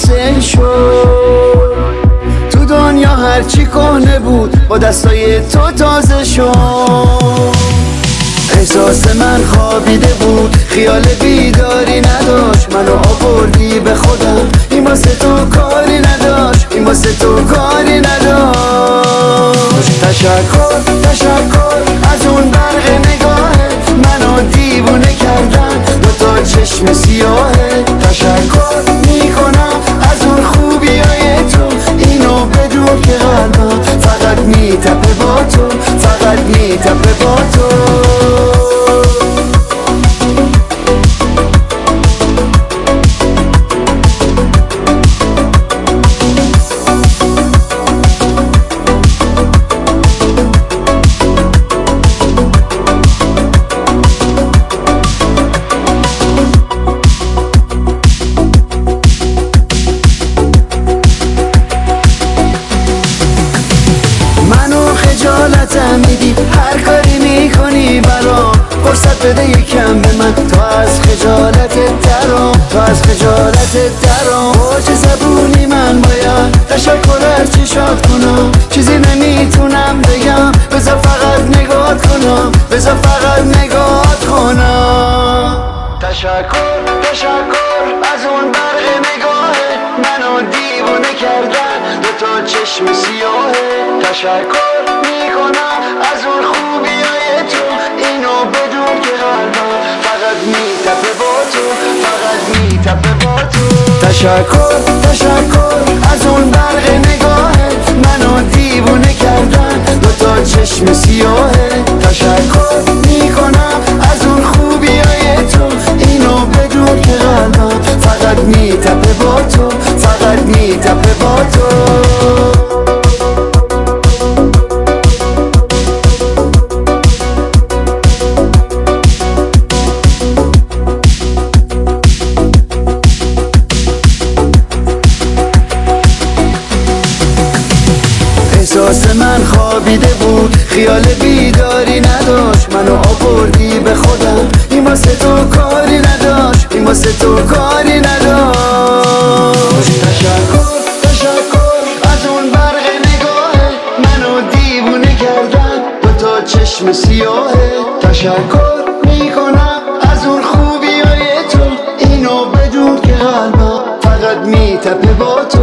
حاصل شد. تو دنیا هرچی کهنه بود با دستای تو تازه شد. احساس من خوابیده بود، خیال بیداری نداشت، منو آوردی به خودم، این واسه تو کاری نداشت، این واسه تو کاری نداشت. تشکر تشکر از اون برق نگاهت، منو دیوونه کردن دوتا چشم سیاهت. تشکر میکنم از اون خوبیای تو، اینو بدون که قلبم فقط میتپه با تو، فقط میتپه با تو. خجالتم میدی، هر کاری میکنی برام، فرصت بده یکم به من، تا از خجالتت درام، تا از خجالتت درام. با چه زبونی من باید تشکر از چشات کنم، چیزی نمیتونم بگم، بذار فقط نگاه کنم، بذار فقط نگاه کنم. تشکر تشکر از اون برق نگاهه، منو دیوونه کردن دوتا چشم سیاهه. تشکر میکنم از اون خوبیای تو، اینو بدون که قلبم فقط میتپه با تو، فقط میتپه با تو. تشکر تشکر از اون برق نگاهت، منو دیوونه کردن دوتا چشم سیاهه. تشکر میکنم از اون خوبیای تو، اینو بدون که قلبم فقط میتپه با تو، فقط میتپه با تو. احساس من خوابیده بود، خیال بیداری نداشت، منو آوردی به خودم، این واسه تو کاری نداشت، این واسه تو کاری نداشت. تشکر تشکر از اون برق نگاهه، منو دیوونه کردن دوتا چشم سیاهه. تشکر میکنم از اون خوبیای تو، اینو بدون که قلبم فقط میتپه با تو،